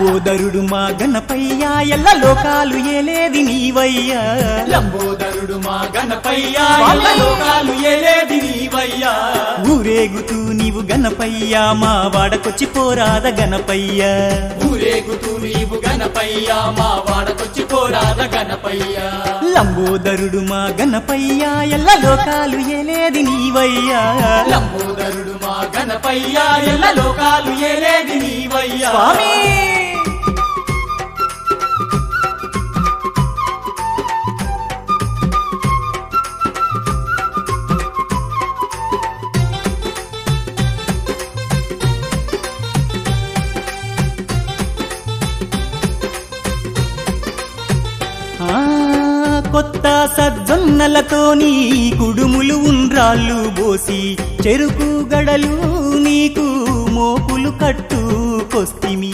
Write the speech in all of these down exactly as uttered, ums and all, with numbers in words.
లంబోదరుడు మా గణపయ్య ఎల్ల లోకాలు ఏలేది నీవయ్యా లంబోదరుడు మా గణపయ్య ఎల్ల లోకాలు ఏలేది నీవయ్యా ఊరేగుతూ నీవు గణపయ్య మా వాడకొచ్చి పోరాద గణపయ్య ఊరేగుతూ నీవు గణపయ్య మా వాడకొచ్చి పోరాద గణపయ్య లంబోదరుడు మా గణపయ్య ఎల్ల లోకాలు ఏలేది నీవయ్యా లంబోదరుడు మా గణపయ్య ఎల్ల లోకాలు ఏలేది నీవయ్యా స్వామి కొత్త సజ్జొన్నలతోని కుడుములు ఉండ్రాళ్ళు బోసి చెరుకు గడలు నీకు మోపులు కట్టు కొస్తిమి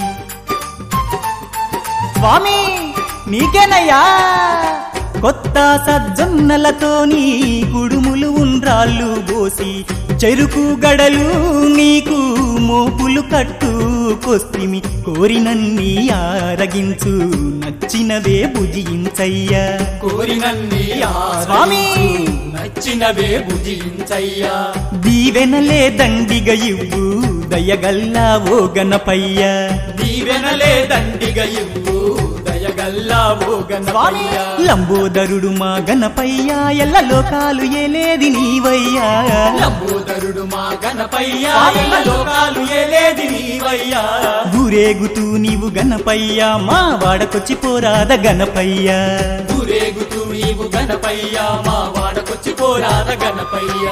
స్వామి నీకేనయ్యా కొత్త సజ్జొన్నలతోని కుడుములు ఉండ్రాళ్ళు బోసి చెరుకు గడలు నీకు మోపులు కట్టు కొస్తిమి కోరినన్ని ఆరగించు నచ్చినవే భుజించయ్యా కోరినన్ని స్వామి నచ్చినవే భుజించయ్యా దీవెనలే దండిగ ఇవ్వు దయగల్లా ఓ గణపయ్య దీవెనలే దండిగ ఇవ్వు దయగల్లా ఓ గణపయ్య లంబోదరుడు మా గణపయ్య ఎల్ల లోకాలు ఏలేది నీవయ్యా లంబోదరుడు మా గణపయ్య ఎల్ల లోకాలు ఏలేది నీవయ్యా ఊరేగుతూ నీవు గణపయ్య మా వాడకొచ్చి పోరాద గణపయ్య ఊరేగుతూ నీవు గణపయ్య మా వాడకొచ్చి పోరాద గణపయ్య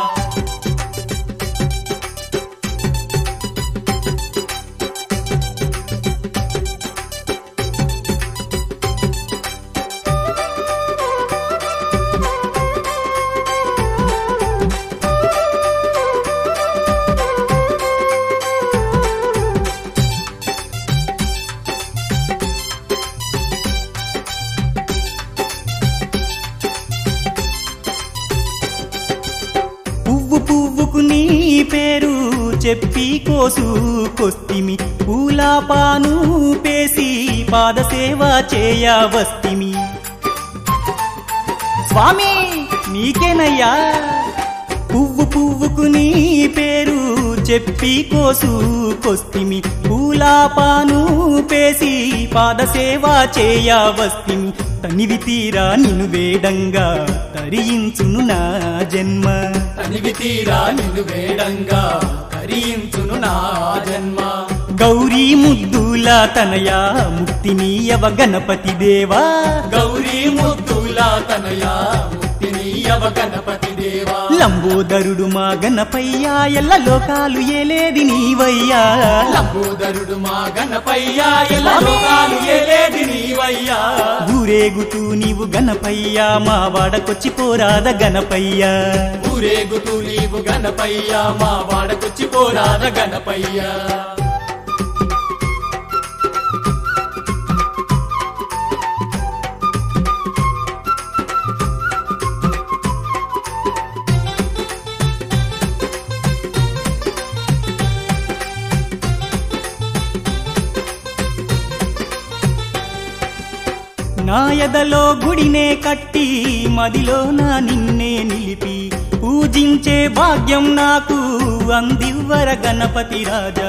పువ్వుకు నీ పేరు చెప్పి కోసు కొస్తిమి పూలాపాను పేసి పాదసేవ చేయ వస్తిమి స్వామి నీకేనయ్యా పువ్వు పువ్వుకు నీ పేరు చెప్పి కోసు కొస్తిమి పూలాపాను పేసి పాదసేవ చేయ వస్తిమి తనివి తీరా నిన్ను వేడంగా తరించును నా జన్మ తనివి తీరా నిన్ను వేడంగా తరించును నా జన్మ గౌరీ ముద్దుల తనయా ముక్తినీయవ గణపతి దేవా గౌరీ ముద్దుల తనయా ముక్తినీయవ గణపతి దేవా లంబోదరుడు మా గణపయ్య ఎల్ల లోకాలు ఏలేది నీవయ్యా లంబోదరుడు మా గణపయ్య ఎల్ల లోకాలు ఏలేది నీవయ్యా ఊరేగుతూ నీవు గణపయ్య మా వాడకొచ్చి పోరాద గణపయ్య ఊరేగుతూ నీవు గణపయ్య మా వాడకొచ్చి పోరాద గణపయ్య నా ఎదలో గుడినే కట్టి మదిలో నా నిన్నే నిలిపి పూజించే భాగ్యం నాకు అందివ్వర గణపతి రాజా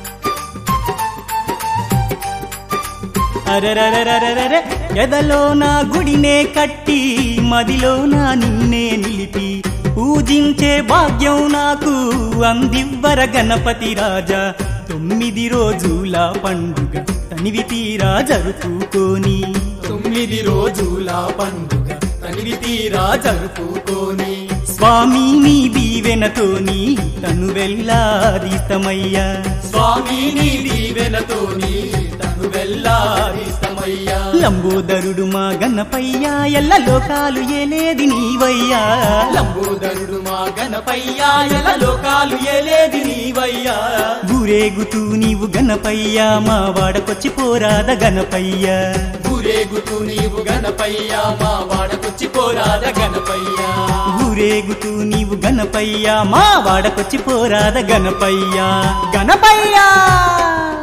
అరరరరరర ఎదలో నా గుడినే కట్టి మదిలో నా నిన్నే నిలిపి పూజించే భాగ్యం నాకు అందివ్వర గణపతి రాజా తొమ్మిది రోజుల పండుగ తనివి తీరా జరుపుకోని తొమ్మిది రోజుల పండుగ తనివి తీరా జరుపుకోని స్వామి నీ దీవెనతోని తను వెళ్ళాదిస్తమయ్యా స్వామి నీ దీవెనతోని తను వెళ్ళాదిస్తమయ్యా లంబోదరుడు మా గణపయ్య ఎల్ల లోకాలు ఏలేది నీవయ్యా లంబోదరుడు మా గణపయ్య ఎల్ల లోకాలు ఏలేది నీవయ్యా ఊరేగుతూ నీవు గణపయ్య మా వాడకొచ్చి పోరాద గణపయ్య ఊరేగుతూ నీవు గణపయ్య మా వాడకొచ్చి పోరాద గణపయ్య ఊరేగుతూ నీవు గణపయ్య మా వాడకొచ్చి పోరాద గణపయ్య గణపయ్య